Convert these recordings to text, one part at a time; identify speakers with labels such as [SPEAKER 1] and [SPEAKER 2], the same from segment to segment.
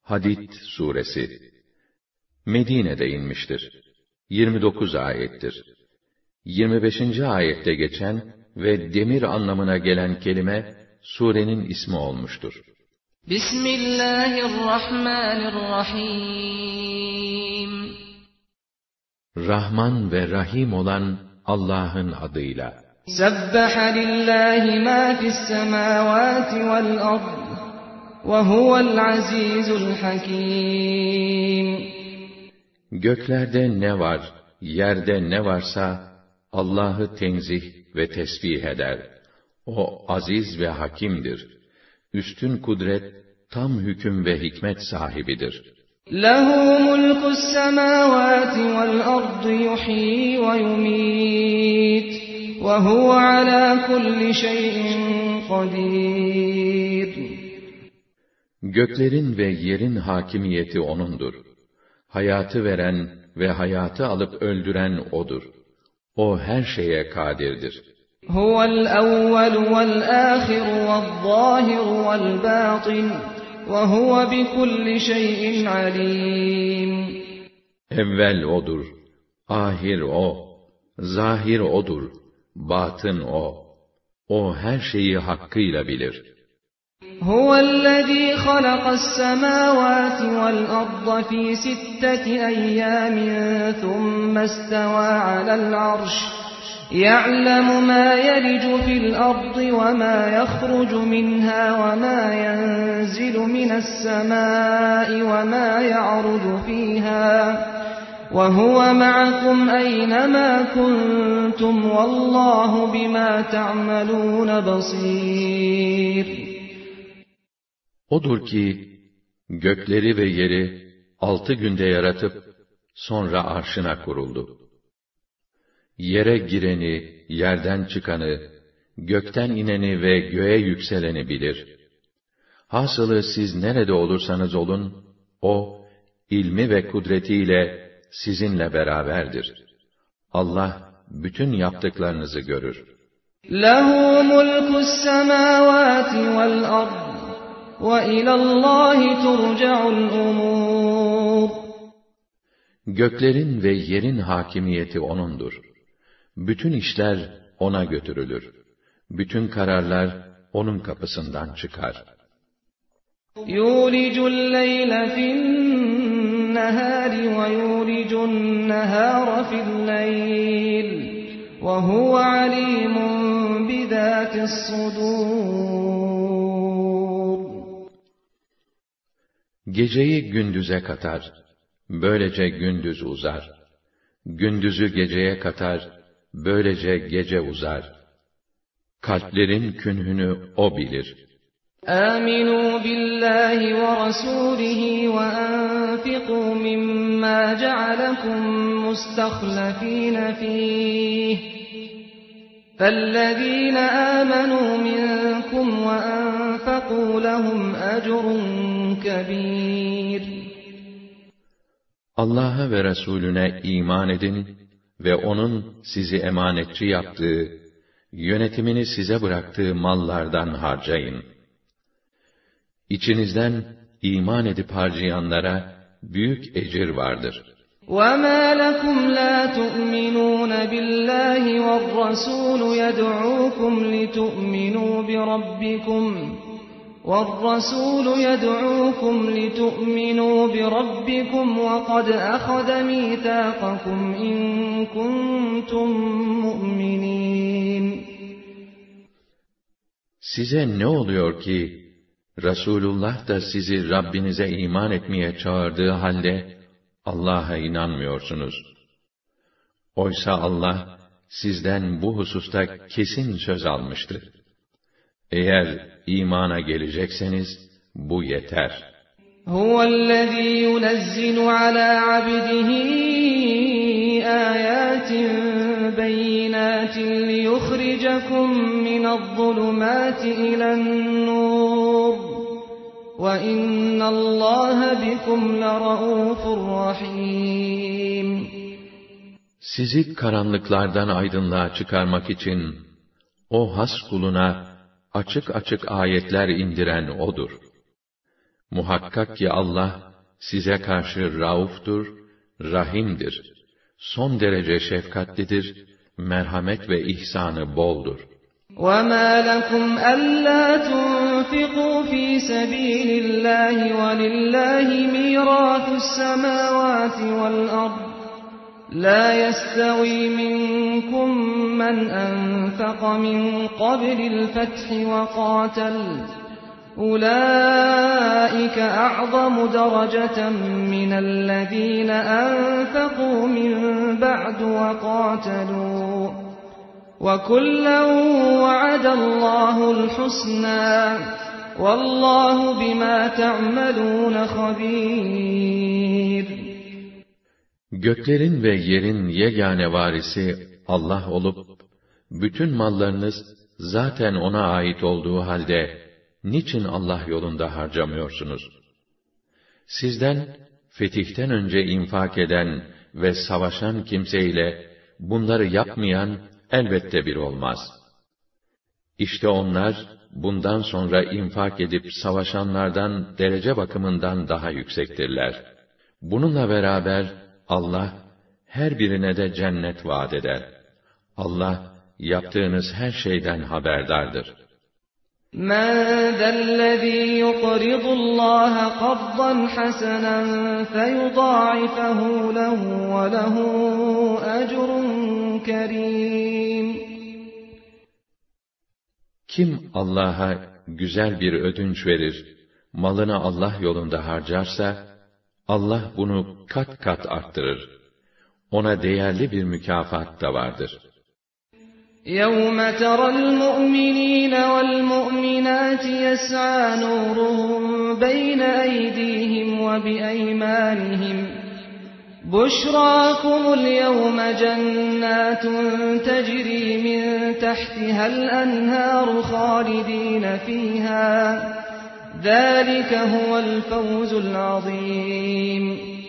[SPEAKER 1] Hadid suresi Medine'de inmiştir. 29 ayettir. 25. ayette geçen ve demir anlamına gelen kelime surenin ismi olmuştur.
[SPEAKER 2] Bismillahirrahmanirrahim.
[SPEAKER 1] Rahman ve Rahim olan Allah'ın adıyla.
[SPEAKER 2] Sebbaha lillahi ma fis semavati vel ard ve huvel azizul hakim.
[SPEAKER 1] Göklerde ne var, yerde ne varsa Allah'ı tenzih ve tesbih eder. O aziz ve hakimdir. Üstün kudret, tam hüküm ve hikmet sahibidir.
[SPEAKER 2] Lehu mulkus semavati vel ardı yuhyi ve yumit ve huve ala kulli şeyin kadir.
[SPEAKER 1] Göklerin ve yerin hakimiyeti O'nundur. Hayatı veren ve hayatı alıp öldüren O'dur. O her şeye kadirdir.
[SPEAKER 2] Huvel evvel vel ahir vel zahir vel batin ve huve bi kulli şeyin alim.
[SPEAKER 1] Evvel O'dur, ahir O, zahir O'dur, batın O. O her şeyi hakkıyla bilir.
[SPEAKER 2] Huvellezî halakas semâvâti vel arda fî sitteti eyyâmin thumme istevâ alel arş. يَعْلَمُ مَا يَلِجُ فِي الْأَرْضِ وَمَا يَخْرُجُ مِنْهَا وَمَا يَنزِلُ مِنَ السَّمَاءِ وَمَا يَعْرُجُ فِيهَا وَهُوَ مَعَكُمْ أَيْنَمَا كُنْتُمْ وَاللّٰهُ بِمَا تَعْمَلُونَ بَصِيرٌ.
[SPEAKER 1] O'dur ki, gökleri ve yeri 6 günde yaratıp, sonra arşına kuruldu. Yere gireni, yerden çıkanı, gökten ineni ve göğe yükseleni bilir. Hasılı siz nerede olursanız olun, O, ilmi ve kudretiyle sizinle beraberdir. Allah, bütün yaptıklarınızı görür.
[SPEAKER 2] Lehu mulkus semâvâti vel ard ve ilallâhi turca'ul umûr.
[SPEAKER 1] Göklerin ve yerin hakimiyeti O'nundur. Bütün işler O'na götürülür. Bütün kararlar O'nun kapısından çıkar.
[SPEAKER 2] Yulicul leyle fi'n-nehâri ve yulicun nehâra fi'l-leyl ve huve alîmun bidâtis-sudûr.
[SPEAKER 1] Geceyi gündüze katar. Böylece gündüz uzar. Gündüzü geceye katar. Böylece gece uzar. Kalplerin künhünü O bilir.
[SPEAKER 2] Aminu billahi ve rasulihi ve enfiqu mimma cealekum mustahlafine fih. فَالَّذ۪ينَ آمَنُوا مِنْكُمْ وَأَنْفَقُوا لَهُمْ أَجْرٌ كَب۪يرٌ.
[SPEAKER 1] Allah'a ve Resulüne iman edin ve O'nun sizi emanetçi yaptığı, yönetimini size bıraktığı mallardan harcayın. İçinizden iman edip harcayanlara büyük ecir vardır.
[SPEAKER 2] وَمَا لَكُمْ لَا تُؤْمِنُونَ بِاللّٰهِ وَالرَّسُولُ يَدْعُوكُمْ لِتُؤْمِنُوا بِرَبِّكُمْ وَقَدْ أَخَذَ مِيثَاقَكُمْ إِن كُنتُم مُّؤْمِنِينَ.
[SPEAKER 1] Size ne oluyor ki, Resulullah da sizi Rabbinize iman etmeye çağırdığı halde, Allah'a inanmıyorsunuz. Oysa Allah, sizden bu hususta kesin söz almıştı. Eğer imana gelecekseniz, bu yeter.
[SPEAKER 2] Huvellezî yunezzilü alâ abdihi âyâtin beyinâtin liyukhricakum minezzulumâti ilen-nur. Ve innallâhe bikum ler'ûfur rahîm.
[SPEAKER 1] Sizi karanlıklardan aydınlığa çıkarmak için, o has kuluna açık açık ayetler indiren O'dur. Muhakkak ki Allah size karşı rauftur, rahimdir. Son derece şefkatlidir, merhamet ve ihsanı boldur.
[SPEAKER 2] وَمَا لَكُمْ أَلَّا تُنْفِقُوا فِي سَبِيلِ اللّٰهِ وَلِلّٰهِ مِيرَاثُ السَّمَاوَاتِ وَالْأَرْضِ لَا يَسْتَوِي مِنْكُمْ مَنْ أَنْفَقَ مِنْ قَبْلِ الْفَتْحِ وَقَاتَلَ أُولَٰئِكَ أَعْظَمُ دَرَجَةً مِنَ الَّذِينَ أَنْفَقُوا مِنْ بَعْدُ وَقَاتَلُوا وَكُلًّا وَعَدَ اللّٰهُ الْحُسْنَى وَاللّٰهُ بِمَا تَعْمَلُونَ خَبِيرٌ.
[SPEAKER 1] Göklerin ve yerin yegane varisi Allah olup, bütün mallarınız zaten O'na ait olduğu halde, niçin Allah yolunda harcamıyorsunuz? Sizden, fetihten önce infak eden ve savaşan kimseyle, bunları yapmayan, elbette bir olmaz. İşte onlar, bundan sonra infak edip savaşanlardan derece bakımından daha yüksektirler. Bununla beraber, Allah, her birine de cennet vaat eder. Allah, yaptığınız her şeyden haberdardır.
[SPEAKER 2] مَنْ ذَا الَّذ۪ي يُقْرِضُ اللّٰهَ قَرْضًا حَسَنًا فَيُضَاعِفَهُ لَهُ وَلَهُ أَجْرٌ كَرِيمٌ.
[SPEAKER 1] Kim Allah'a güzel bir ödünç verir, malını Allah yolunda harcarsa, Allah bunu kat kat arttırır. Ona değerli bir mükafat da vardır.
[SPEAKER 2] يَوْمَ تَرَى الْمُؤْمِنِينَ وَالْمُؤْمِنَاتِ يَسْعَى نُورُهُمْ بَيْنَ أَيْدِيهِمْ وَبِأَيْمَانِهِمْ بُشْرَاكُمُ الْيَوْمَ جَنَّاتٌ تَجْرِي مِنْ تَحْتِهَا الْأَنْهَارُ خَالِدِينَ فِيهَا ذَلِكَ هُوَ الْفَوْزُ الْعَظِيمُ.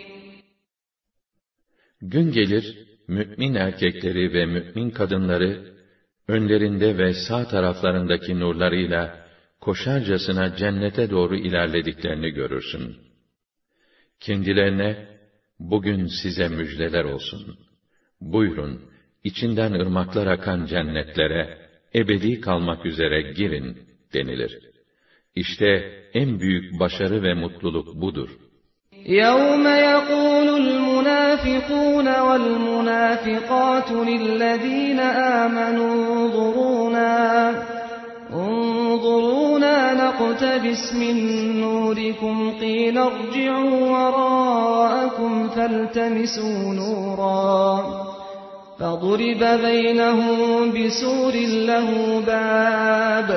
[SPEAKER 1] Gün gelir, mü'min erkekleri ve mü'min kadınları, önlerinde ve sağ taraflarındaki nurlarıyla, koşarcasına cennete doğru ilerlediklerini görürsün. Kendilerine, bugün size müjdeler olsun. Buyurun, içinden ırmaklar akan cennetlere, ebedi kalmak üzere girin, denilir. İşte en büyük başarı ve mutluluk budur.
[SPEAKER 2] يَوْمَ يَقُولُ الْمُنَافِقُونَ وَالْمُنَافِقَاتُ لِلَّذ۪ينَ آمَنُوا انظُرُونَا نَقْتَبِسْ مِنْ نُورِكُمْ قِيلَ ارْجِعُوا وَرَاءَكُمْ فَالْتَمِسُوا نُورًا فَضُرِبَ بَيْنَهُم بِسُورٍ لَهُ بَابٌ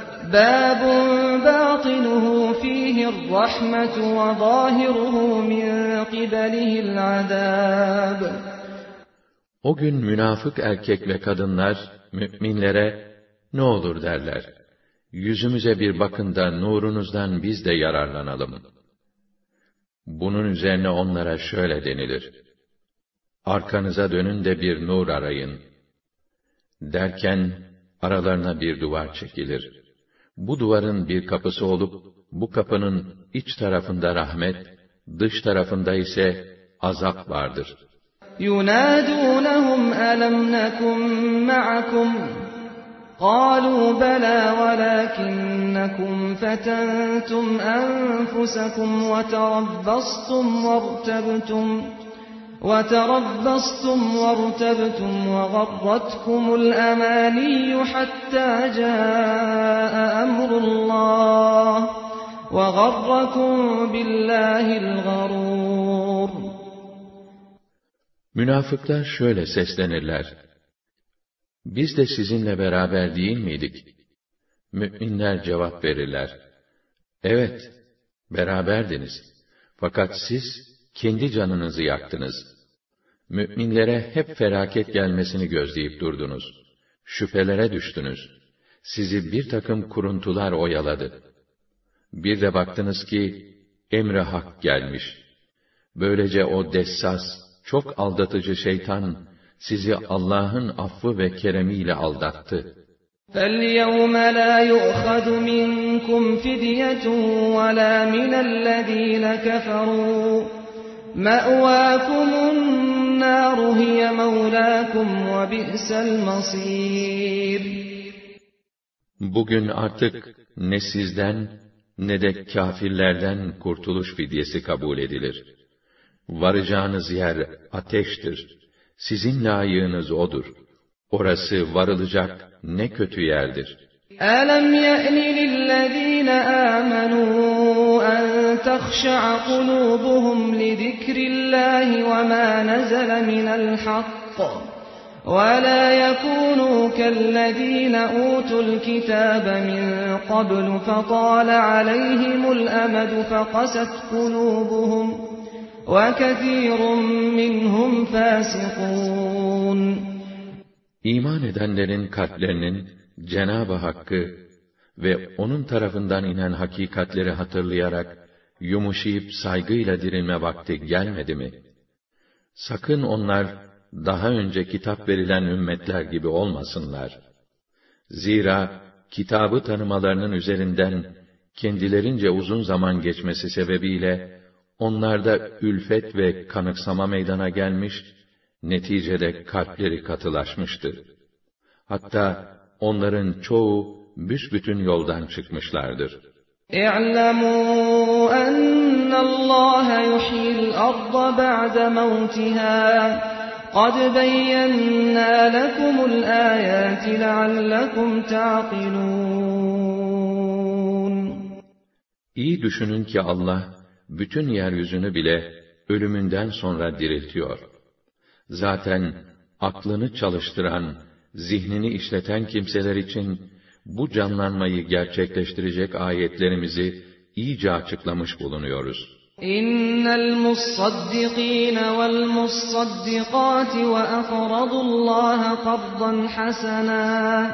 [SPEAKER 2] بَاطِنُهُ فِيهِ الرَّحْمَةُ وَظَاهِرُهُ مِنْ قِبَلِهِ الْعَذَابُ.
[SPEAKER 1] O gün münafık erkek ve kadınlar, mü'minlere, ne olur derler, yüzümüze bir bakın da nurunuzdan biz de yararlanalım. Bunun üzerine onlara şöyle denilir, arkanıza dönün de bir nur arayın. Derken, aralarına bir duvar çekilir. Bu duvarın bir kapısı olup, bu kapının iç tarafında rahmet, dış tarafında ise azap vardır.
[SPEAKER 2] يُنَادُونَهُمْ أَلَمْ نَكُنْ مَعَكُمْ قَالُوا بَلَى وَلَكِنَّكُمْ فَتَنْتُمْ أَنفُسَكُمْ وَتَرَبَّصْتُمْ وَارْتَبْتُمْ وَغَرَّتْكُمُ الْأَمَانِيُّ حَتَّى جَاءَ أَمْرُ اللّٰهِ وَغَرَّكُمْ بِاللّٰهِ الْغَرُورُ.
[SPEAKER 1] Münafıklar şöyle seslenirler, biz de sizinle beraber değil miydik? Mü'minler cevap verirler, evet, beraberdiniz. Fakat siz, kendi canınızı yaktınız. Mü'minlere hep felaket gelmesini gözleyip durdunuz. Şüphelere düştünüz. Sizi bir takım kuruntular oyaladı. Bir de baktınız ki, emri hak gelmiş. Böylece o dessas, çok aldatıcı şeytan, sizi Allah'ın affı ve keremiyle aldattı.
[SPEAKER 2] فَالْيَوْمَ لَا يُؤْخَذُ مِنكُمْ فِدْيَةٌ وَلَا مِنَ الَّذِينَ كَفَرُوا مَأْوَاكُمُ النَّارُ هِيَ مَوْلَاكُمْ وَبِئْسَ الْمَصِيرُ.
[SPEAKER 1] Bugün artık ne sizden ne de kâfirlerden kurtuluş fidyesi kabul edilir. Varacağınız yer ateştir. Sizin layığınız odur. Orası varılacak ne kötü yerdir.
[SPEAKER 2] أَلَمْ يَأْنِ لِلَّذِينَ آمَنُوا أَن تَخْشَعَ قُلُوبُهُمْ لِذِكْرِ اللَّهِ وَمَا نَزَلَ مِنَ الْحَقِّ وَلَا يَكُونُوا كَالَّذِينَ أُوتُوا الْكِتَابَ مِن قَبْلُ فَطَالَ عَلَيْهِمُ الْأَمَدُ فَقَسَتْ قُلُوبُهُمْ وَكَثِيرٌ مِّنْهُمْ فَاسِقُونَ.
[SPEAKER 1] İman edenlerin kalplerinin Cenab-ı Hakk'ı ve onun tarafından inen hakikatleri hatırlayarak yumuşayıp saygıyla dirilme vakti gelmedi mi? Sakın onlar daha önce kitap verilen ümmetler gibi olmasınlar. Zira kitabı tanımalarının üzerinden kendilerince uzun zaman geçmesi sebebiyle onlarda ülfet ve kanıksama meydana gelmiş, neticede kalpleri katılaşmıştı. Hatta onların çoğu büsbütün yoldan çıkmışlardır.
[SPEAKER 2] اِعْلَمُوا أَنَّ اللّٰهَ يُحْيِي الْأَرْضَ بَعْدَ مَوْتِهَا قَدْ بَيَّنَّا لَكُمُ الْآيَاتِ لَعَلَّكُمْ تَعْقِلُونَ.
[SPEAKER 1] İyi düşünün ki Allah, bütün yeryüzünü bile ölümünden sonra diriltiyor. Zaten aklını çalıştıran, zihnini işleten kimseler için bu canlanmayı gerçekleştirecek ayetlerimizi iyice açıklamış bulunuyoruz.
[SPEAKER 2] İnnel mussaddikîne vel mussaddikâti ve aqradullâhe qardan hasenâ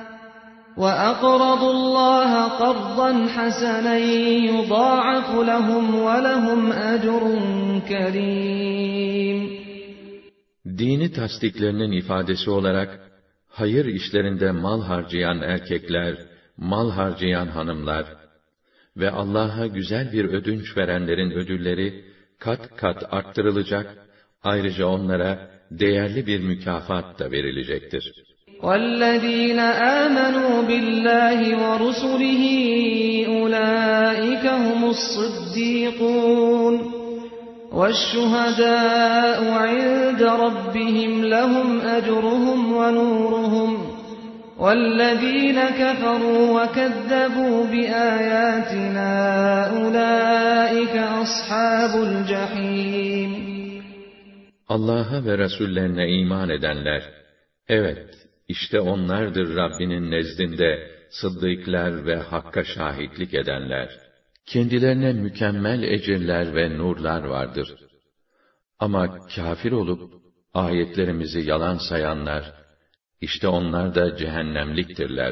[SPEAKER 2] قَرْضًا حَسَنًا يُضَاعَفُ لَهُمْ وَلَهُمْ أَجْرٌ كَرِيمٌ.
[SPEAKER 1] Dini tasdiklerinin ifadesi olarak, hayır işlerinde mal harcayan erkekler, mal harcayan hanımlar ve Allah'a güzel bir ödünç verenlerin ödülleri kat kat arttırılacak, ayrıca onlara değerli bir mükafat da verilecektir.
[SPEAKER 2] وَالَّذ۪ينَ آمَنُوا بِاللّٰهِ وَرُسُلِهِ أُولَٰئِكَ هُمُ الصِّدِّيقُونَ وَالشُّهَدَاءُ عِندَ رَبِّهِمْ لَهُمْ أَجْرُهُمْ وَنُورُهُمْ وَالَّذ۪ينَ كَفَرُوا وَكَذَّبُوا بِآيَاتِنَا أُولَٰئِكَ أَصْحَابُ الْجَحِيمِ.
[SPEAKER 1] Allah'a ve Resullerine iman edenler, evet, İşte onlardır Rabbinin nezdinde sıddıklar ve Hakk'a şahitlik edenler. Kendilerine mükemmel ecirler ve nurlar vardır. Ama kâfir olup ayetlerimizi yalan sayanlar, işte onlar da cehennemliktirler.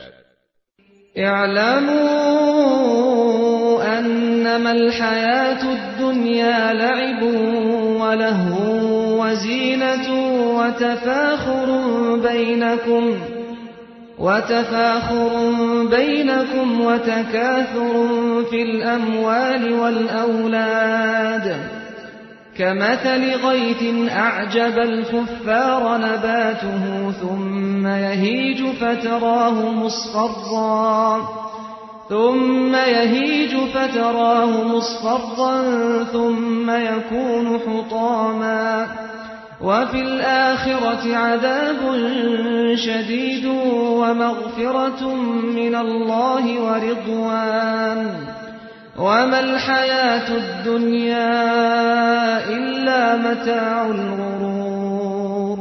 [SPEAKER 2] اِعْلَمُوا أَنَّمَا الْحَيَاةُ الدُّنْيَا لَعِبٌ وَلَهْوٌ وَزِينَةٌ وَتَفَاخُرٌ بَيْنَكُمْ وَتَكَاثُرٌ فِي الْأَمْوَالِ وَالْأَوْلَادِ كَمَثَلِ غَيْثٍ أَعْجَبَ الْكُفَّارَ نَبَاتُهُ ثُمَّ يَهِيجُ فَتَرَاهُ مُصْفَرًّا ثُمَّ يَكُونُ حُطَامًا وَفِي الْآخِرَةِ عَذَابٌ شَدِيدٌ وَمَغْفِرَةٌ مِّنَ اللَّهِ وَرِضْوَانٌ وَمَا الْحَيَاةُ الدُّنْيَا إِلَّا مَتَاعُ الْغُرُورِ.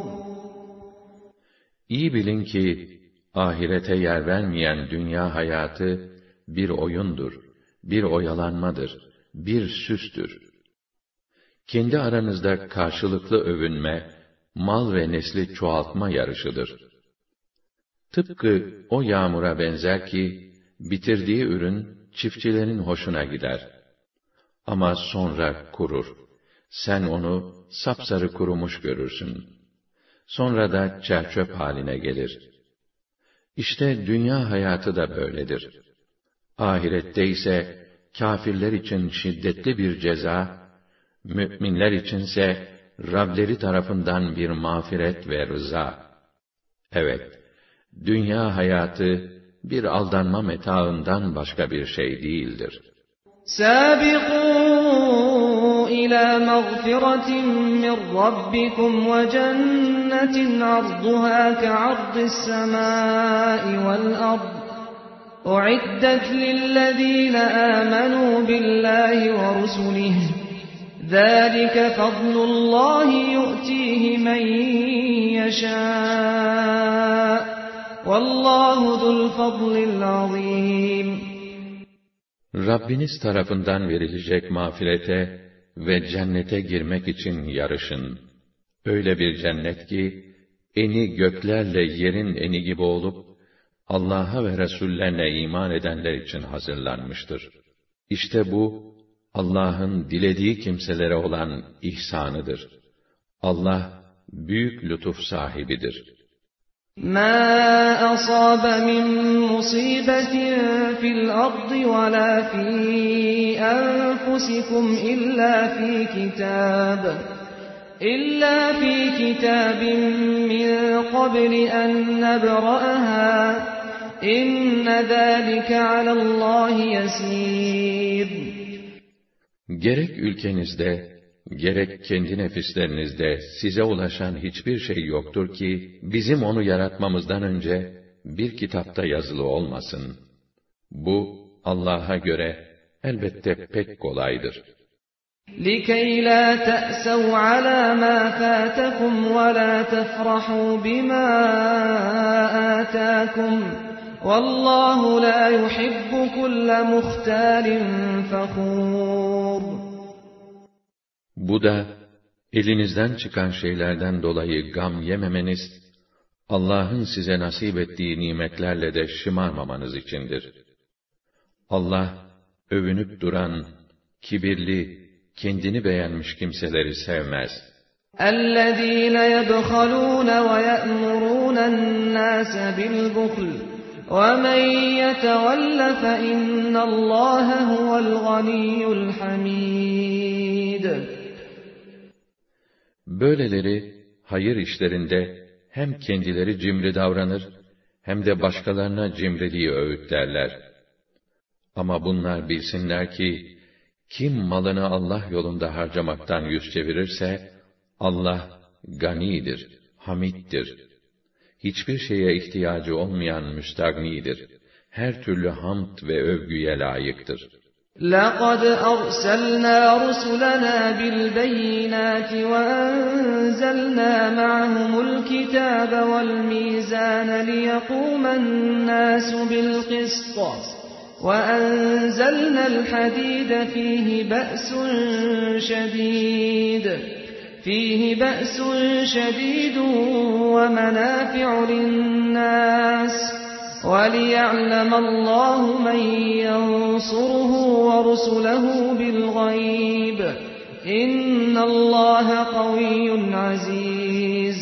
[SPEAKER 1] İyi bilin ki ahirete yer vermeyen dünya hayatı bir oyundur, bir oyalanmadır, bir süstür. Kendi aranızda karşılıklı övünme, mal ve nesli çoğaltma yarışıdır. Tıpkı o yağmura benzer ki, bitirdiği ürün çiftçilerin hoşuna gider. Ama sonra kurur. Sen onu sapsarı kurumuş görürsün. Sonra da çerçöp haline gelir. İşte dünya hayatı da böyledir. Ahirette ise kâfirler için şiddetli bir ceza, mü'minler içinse Rableri tarafından bir mağfiret ve rıza. Evet, dünya hayatı bir aldanma metaından başka bir şey değildir.
[SPEAKER 2] سَابِقُوا إِلَى مَغْفِرَةٍ مِّن رَّبِّكُمْ وَجَنَّةٍ عَرْضُهَا كَعَرْضِ السَّمَاءِ وَالْأَرْضِ أُعِدَّتْ لِلَّذِينَ آمَنُوا بِاللَّهِ وَرُسُلِهِ ذَٰلِكَ فَضْلُ اللّٰهِ يُؤْتِيهِ مَن يَشَاءُ وَاللّٰهُ ذُو الْفَضْلِ الْعَظِيمِ.
[SPEAKER 1] Rabbiniz tarafından verilecek mağfirete ve cennete girmek için yarışın. Öyle bir cennet ki, eni göklerle yerin eni gibi olup, Allah'a ve Resullerine iman edenler için hazırlanmıştır. İşte bu, Allah'ın dilediği kimselere olan ihsanıdır. Allah, büyük lütuf sahibidir.
[SPEAKER 2] مَا أَصَابَ مِن مُّصِيبَةٍ فِي الْأَرْضِ وَلَا فِي أَنفُسِكُمْ إِلَّا فِي كِتَابٍ مِّن قَبْلِ أَن نَّبْرَأَهَا إِنَّ ذَٰلِكَ عَلَى اللّٰهِ يَسِيرٌ.
[SPEAKER 1] Gerek ülkenizde, gerek kendi nefislerinizde size ulaşan hiçbir şey yoktur ki, bizim onu yaratmamızdan önce bir kitapta yazılı olmasın. Bu, Allah'a göre elbette pek kolaydır.
[SPEAKER 2] لِكَيْ لَا تَأْسَوْا عَلَى مَا فَاتَكُمْ وَلَا تَفْرَحُوا بِمَا آتَاكُمْ وَاللّٰهُ لَا يُحِبُّ كُلَّ مُخْتَالٍ فَخُورٍ.
[SPEAKER 1] Bu da, elinizden çıkan şeylerden dolayı gam yememeniz, Allah'ın size nasip ettiği nimetlerle de şımarmamanız içindir. Allah, övünüp duran, kibirli, kendini beğenmiş kimseleri sevmez.
[SPEAKER 2] اَلَّذ۪ينَ يَبْخَلُونَ وَيَأْمُرُونَ النَّاسَ بِالْبُخْلِ وَمَنْ يَتَوَلَّ فَإِنَّ اللّٰهَ هُوَ الْغَنِيُّ الْحَمِيدُ.
[SPEAKER 1] Böyleleri, hayır işlerinde hem kendileri cimri davranır, hem de başkalarına cimriliği öğütlerler. Ama bunlar bilsinler ki, kim malını Allah yolunda harcamaktan yüz çevirirse, Allah ganidir, hamiddir. Hiçbir şeye ihtiyacı olmayan müstagnidir. Her türlü hamd ve övgüye layıktır.
[SPEAKER 2] لَقَدْ أَرْسَلْنَا رُسُلَنَا بِالْبَيِّنَاتِ وَأَنزَلْنَا مَعَهُمُ الْكِتَابَ وَالْمِيزَانَ لِيَقُومَ النَّاسُ بِالْقِسْطِ وَأَنزَلْنَا الْحَدِيدَ فِيهِ بَأْسٌ شَدِيدٌ وَمَنَافِعُ لِلنَّاسِ وَلِيَعْلَمَ اللّٰهُ مَنْ يَنْصُرُهُ وَرُسُلَهُ بِالْغَيْبِ إِنَّ اللّٰهَ قَوِيٌّ عَزِيزٌ.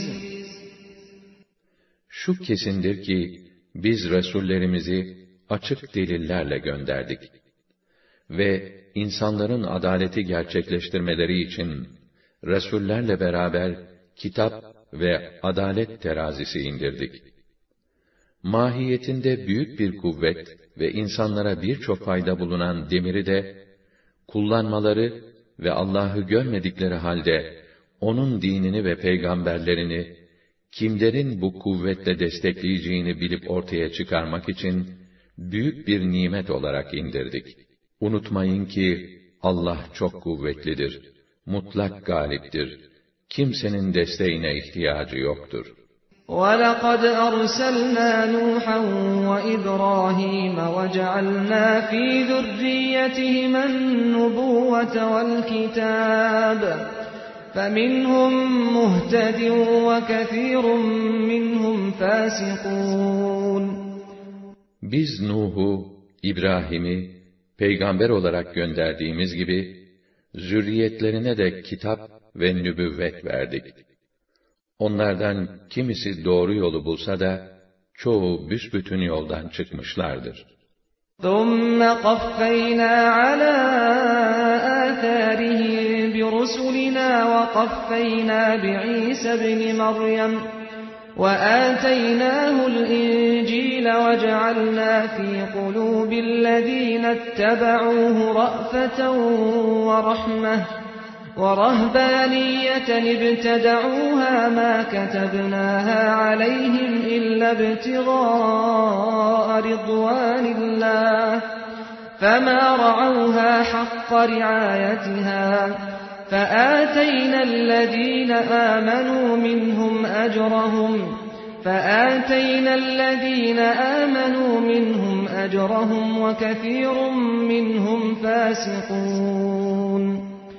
[SPEAKER 1] Şu kesindir ki, biz Resullerimizi açık delillerle gönderdik. Ve insanların adaleti gerçekleştirmeleri için, Resullerle beraber kitap ve adalet terazisi indirdik. Mahiyetinde büyük bir kuvvet ve insanlara birçok fayda bulunan demiri de, kullanmaları ve Allah'ı görmedikleri halde, onun dinini ve peygamberlerini, kimlerin bu kuvvetle destekleyeceğini bilip ortaya çıkarmak için, büyük bir nimet olarak indirdik. Unutmayın ki, Allah çok kuvvetlidir, mutlak galiptir. Kimsenin desteğine ihtiyacı yoktur.
[SPEAKER 2] وَلَقَدْ أَرْسَلْنَا نُوحًا وَإِبْرَاهِيمَ وَجَعَلْنَا فِي ذُرِّيَّتِهِمَا النُّبُوَّةَ وَالْكِتَابَ فَمِنْهُمْ مُهْتَدٍ وَكَثِيرٌ مِّنْهُمْ فَاسِقُونَ.
[SPEAKER 1] Biz Nuh'u, İbrahim'i peygamber olarak gönderdiğimiz gibi, zürriyetlerine de kitap ve nübüvvet verdik. Onlardan kimisi doğru yolu bulsa da, çoğu büsbütün yoldan çıkmışlardır.
[SPEAKER 2] ثُمَّ قَفَّيْنَا عَلَى آثَارِهِم بِرُسُلِنَا وَقَفَّيْنَا بِعِيسَى ابْنِ مَرْيَمَ وَآتَيْنَاهُ الْإِنْجِيلَ وَجَعَلْنَا فِي قُلُوبِ الَّذِينَ اتَّبَعُوهُ رَأْفَةً وَرَحْمَةً وَرَهْبَانِيَّةً ابْتَدَعُوهَا مَا كَتَبْنَاهَا عَلَيْهِمْ إِلَّا ابْتِغَاءَ رِضْوَانِ اللَّهِ فَمَا رَعَوْهَا حَقَّ رِعَايَتِهَا فَآتَيْنَا الَّذِينَ آمَنُوا مِنْهُمْ أَجْرَهُمْ وَكَثِيرٌ مِّنْهُمْ فَاسِقُونَ.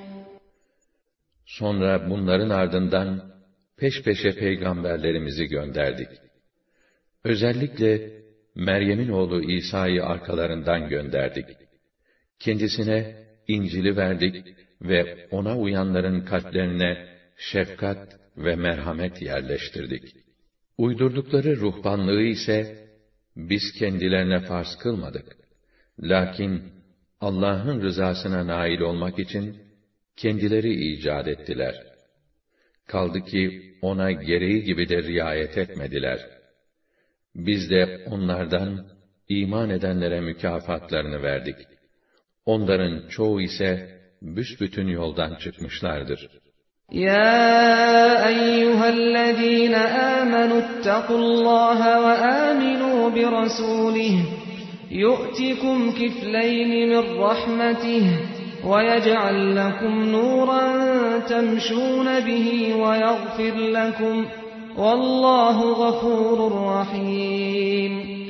[SPEAKER 1] Sonra bunların ardından peş peşe peygamberlerimizi gönderdik. Özellikle Meryem'in oğlu İsa'yı arkalarından gönderdik. Kendisine İncil'i verdik ve ona uyanların kalplerine şefkat ve merhamet yerleştirdik. Uydurdukları ruhbanlığı ise biz kendilerine farz kılmadık. Lakin Allah'ın rızasına nail olmak için kendileri icat ettiler. Kaldı ki ona gereği gibi de riayet etmediler. Biz de onlardan iman edenlere mükafatlarını verdik. Onların çoğu ise büsbütün yoldan çıkmışlardır.
[SPEAKER 2] يَا أَيُّهَا الَّذِينَ آمَنُوا اتَّقُوا اللَّهَ وَآمِنُوا بِرَسُولِهِ يُؤْتِكُمْ كِفْلَيْنِ مِنْ رَحْمَتِهِ وَيَجْعَلْ لَكُمْ نُورًا تَمْشُونَ بِهِ وَيَغْفِرْ لَكُمْ وَاللّٰهُ غَفُورٌ رَحِيمٌ.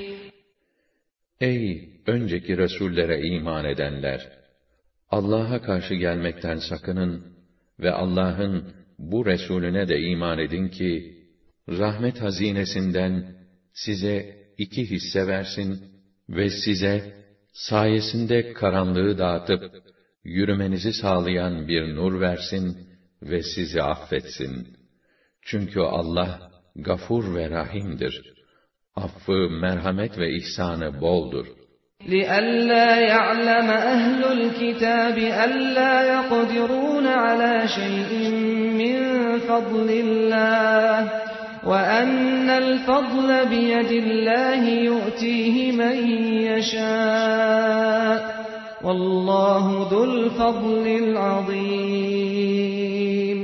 [SPEAKER 1] Ey önceki Resullere iman edenler! Allah'a karşı gelmekten sakının ve Allah'ın bu Resulüne de iman edin ki, rahmet hazinesinden size 2 hisse versin ve size sayesinde karanlığı dağıtıp yürümenizi sağlayan bir nur versin ve sizi affetsin. Çünkü Allah Gafur ve Rahim'dir. Affı, merhamet ve ihsanı boldur.
[SPEAKER 2] لِأَلَّا يَعْلَمَ أَهْلُ الْكِتَابِ أَلَّا يَقْدِرُونَ عَلَى شَيْءٍ مِّن فَضْلِ اللَّهِ وَأَنَّ الْفَضْلَ بِيَدِ اللَّهِ يُؤْتِيهِ مَن يَشَاءُ وَاللّٰهُ ذُو الْفَضْلِ الْعَظِيمِ.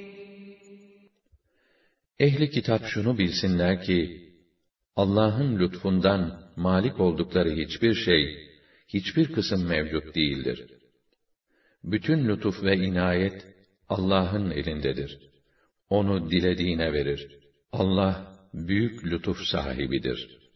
[SPEAKER 1] Ehli kitap şunu bilsinler ki, Allah'ın lütfundan malik oldukları hiçbir şey, hiçbir kısım mevcut değildir. Bütün lütuf ve inayet Allah'ın elindedir. Onu dilediğine verir. Allah büyük lütuf sahibidir.